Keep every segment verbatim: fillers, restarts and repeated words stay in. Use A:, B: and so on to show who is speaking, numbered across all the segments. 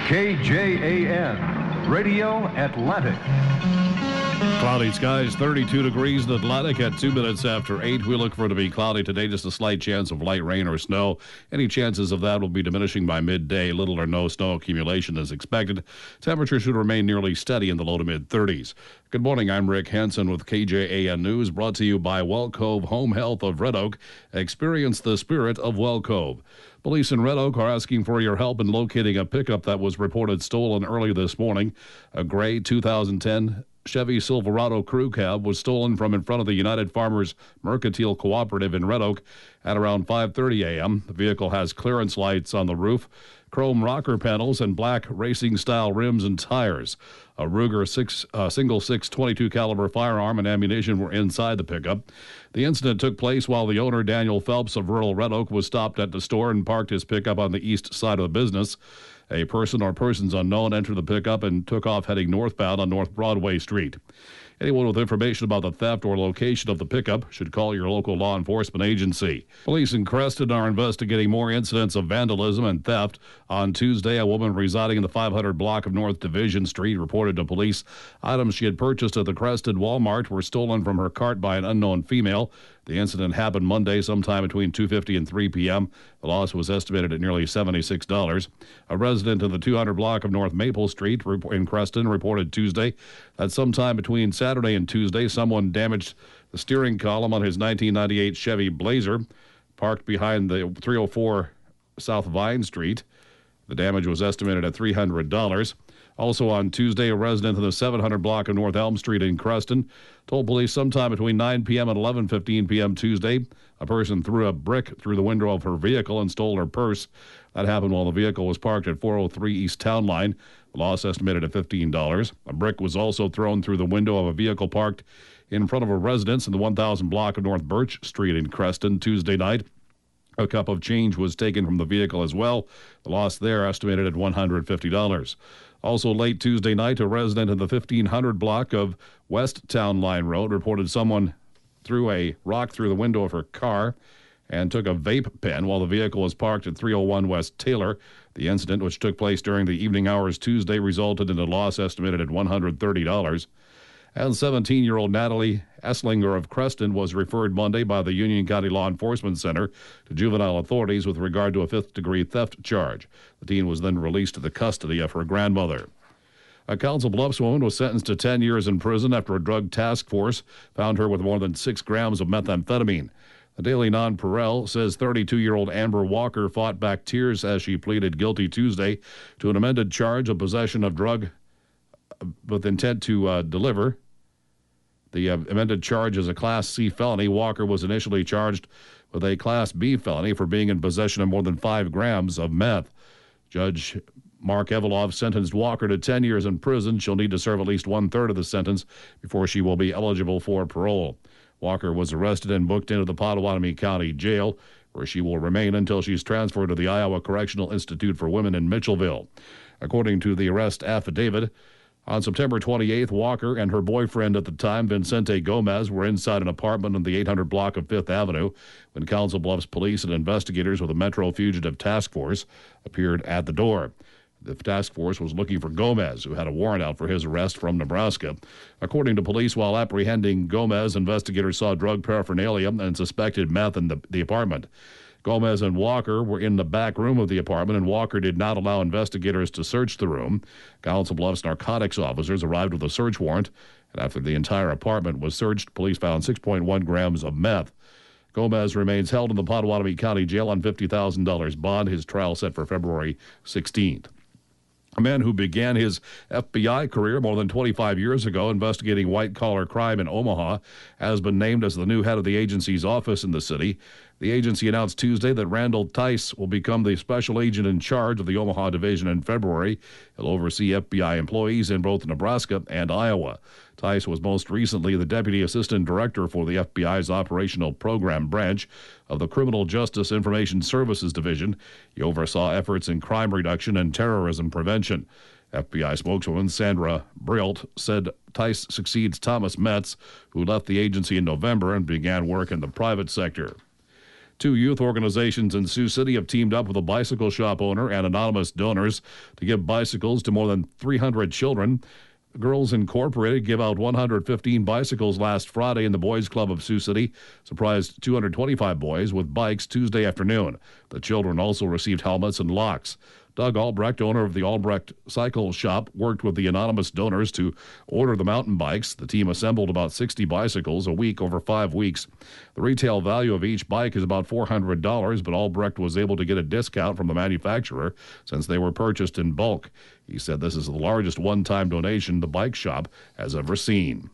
A: K J A N, Radio Atlantic.
B: Cloudy skies, thirty-two degrees in Atlantic at two minutes after eight. We look for it to be cloudy today, just a slight chance of light rain or snow. Any chances of that will be diminishing by midday. Little or no snow accumulation is expected. Temperature should remain nearly steady in the low to mid thirties. Good morning, I'm Rick Hansen with K J A N News, brought to you by Well Cove Home Health of Red Oak. Experience the spirit of Well Cove. Police in Red Oak are asking for your help in locating a pickup that was reported stolen early this morning. A gray two thousand ten Chevy Silverado crew cab was stolen from in front of the United Farmers Mercantile Cooperative in Red Oak at around five thirty a.m. The vehicle has clearance lights on the roof, chrome rocker panels, and black racing-style rims and tires. A Ruger six, uh, single six twenty-two caliber firearm and ammunition were inside the pickup. The incident took place while the owner, Daniel Phelps of rural Red Oak, was stopped at the store and parked his pickup on the east side of the business. A person or persons unknown entered the pickup and took off heading northbound on North Broadway Street. Anyone with information about the theft or location of the pickup should call your local law enforcement agency. Police in Creston are investigating more incidents of vandalism and theft. On Tuesday, a woman residing in the five hundred block of North Division Street reported to police items she had purchased at the Creston Walmart were stolen from her cart by an unknown female. The incident happened Monday sometime between two fifty and three p.m. The loss was estimated at nearly seventy-six dollars. A resident in the two hundred block of North Maple Street in Creston reported Tuesday that sometime between Saturday and Tuesday, someone damaged the steering column on his nineteen ninety-eight Chevy Blazer parked behind the three oh four South Vine Street. The damage was estimated at three hundred dollars. Also on Tuesday, a resident in the seven hundred block of North Elm Street in Creston told police sometime between nine p.m. and eleven fifteen p.m. Tuesday, a person threw a brick through the window of her vehicle and stole her purse. That happened while the vehicle was parked at four oh three East Town Line. The loss estimated at fifteen dollars. A brick was also thrown through the window of a vehicle parked in front of a residence in the one thousand block of North Birch Street in Creston Tuesday night. A cup of change was taken from the vehicle as well. The loss there estimated at one hundred fifty dollars. Also late Tuesday night, a resident in the fifteen hundred block of West Town Line Road reported someone threw a rock through the window of her car and took a vape pen while the vehicle was parked at three oh one West Taylor. The incident, which took place during the evening hours Tuesday, resulted in a loss estimated at one hundred thirty dollars. And seventeen-year-old Natalie Esslinger of Creston was referred Monday by the Union County Law Enforcement Center to juvenile authorities with regard to a fifth-degree theft charge. The teen was then released to the custody of her grandmother. A Council Bluffs woman was sentenced to ten years in prison after a drug task force found her with more than six grams of methamphetamine. The Daily Non-Pareil says thirty-two-year-old Amber Walker fought back tears as she pleaded guilty Tuesday to an amended charge of possession of drug with intent to uh, deliver. The uh, amended charge is a Class C felony. Walker was initially charged with a Class B felony for being in possession of more than five grams of meth. Judge Mark Evelov sentenced Walker to ten years in prison. She'll need to serve at least one-third of the sentence before she will be eligible for parole. Walker was arrested and booked into the Pottawatomie County Jail, where she will remain until she's transferred to the Iowa Correctional Institute for Women in Mitchellville. According to the arrest affidavit, on September twenty-eighth, Walker and her boyfriend at the time, Vincente Gomez, were inside an apartment in the eight hundred block of Fifth Avenue when Council Bluffs police and investigators with the Metro Fugitive Task Force appeared at the door. The task force was looking for Gomez, who had a warrant out for his arrest from Nebraska. According to police, while apprehending Gomez, investigators saw drug paraphernalia and suspected meth in the, the apartment. Gomez and Walker were in the back room of the apartment, and Walker did not allow investigators to search the room. Council Bluffs narcotics officers arrived with a search warrant, and after the entire apartment was searched, police found six point one grams of meth. Gomez remains held in the Pottawatomie County Jail on fifty thousand dollars bond. His trial set for February sixteenth. A man who began his F B I career more than twenty-five years ago investigating white-collar crime in Omaha has been named as the new head of the agency's office in the city. The agency announced Tuesday that Randall Tice will become the special agent in charge of the Omaha division in February. He'll oversee F B I employees in both Nebraska and Iowa. Tice was most recently the deputy assistant director for the F B I's operational program branch of the Criminal Justice Information Services Division. He oversaw efforts in crime reduction and terrorism prevention. F B I spokeswoman Sandra Brilt said Tice succeeds Thomas Metz, who left the agency in November and began work in the private sector. Two youth organizations in Sioux City have teamed up with a bicycle shop owner and anonymous donors to give bicycles to more than three hundred children. Girls Incorporated give out one hundred fifteen bicycles last Friday, and the Boys Club of Sioux City surprised two hundred twenty-five boys with bikes Tuesday afternoon. The children also received helmets and locks. Doug Albrecht, owner of the Albrecht Cycle Shop, worked with the anonymous donors to order the mountain bikes. The team assembled about sixty bicycles a week over five weeks. The retail value of each bike is about four hundred dollars, but Albrecht was able to get a discount from the manufacturer since they were purchased in bulk. He said this is the largest one-time donation the bike shop has ever seen.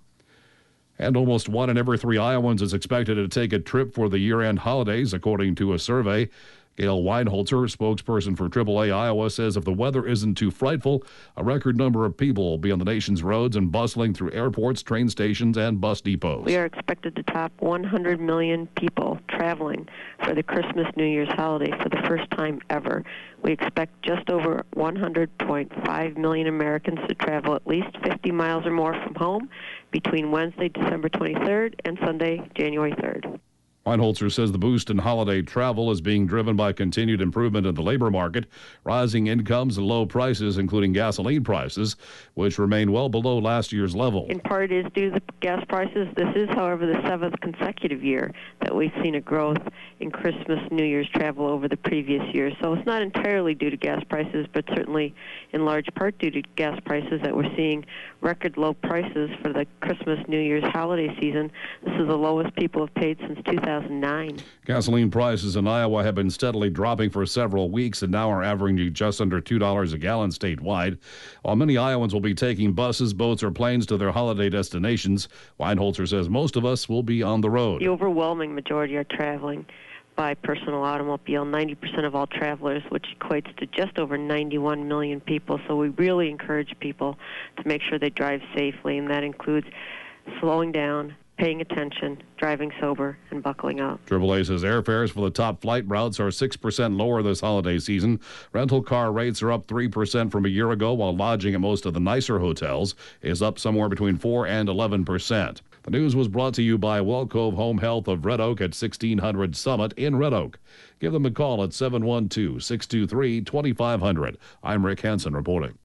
B: And almost one in every three Iowans is expected to take a trip for the year-end holidays, according to a survey. Gail Weinholzer, spokesperson for triple A Iowa, says if the weather isn't too frightful, a record number of people will be on the nation's roads and bustling through airports, train stations, and bus depots.
C: We are expected to top one hundred million people traveling for the Christmas New Year's holiday for the first time ever. We expect just over one hundred point five million Americans to travel at least fifty miles or more from home between Wednesday, December twenty-third, and Sunday, January third.
B: Weinholzer says the boost in holiday travel is being driven by continued improvement in the labor market, rising incomes, and low prices, including gasoline prices, which remain well below last year's level.
C: In part is due to the gas prices. This is, however, the seventh consecutive year that we've seen a growth in Christmas, New Year's travel over the previous year. So it's not entirely due to gas prices, but certainly in large part due to gas prices that we're seeing record low prices for the Christmas, New Year's holiday season. This is the lowest people have paid since two thousand nine.
B: Gasoline prices in Iowa have been steadily dropping for several weeks and now are averaging just under two dollars a gallon statewide. While many Iowans will be taking buses, boats, or planes to their holiday destinations, Weinholzer says most of us will be on the road.
C: The overwhelming majority are traveling by personal automobile, ninety percent of all travelers, which equates to just over ninety-one million people. So we really encourage people to make sure they drive safely, and that includes slowing down, paying attention, driving sober, and buckling up.
B: triple A says airfares for the top flight routes are six percent lower this holiday season. Rental car rates are up three percent from a year ago, while lodging at most of the nicer hotels is up somewhere between four and eleven percent. The news was brought to you by Wellcove Home Health of Red Oak at sixteen hundred Summit in Red Oak. Give them a call at seven one two, six two three, two five zero zero. I'm Rick Hansen reporting.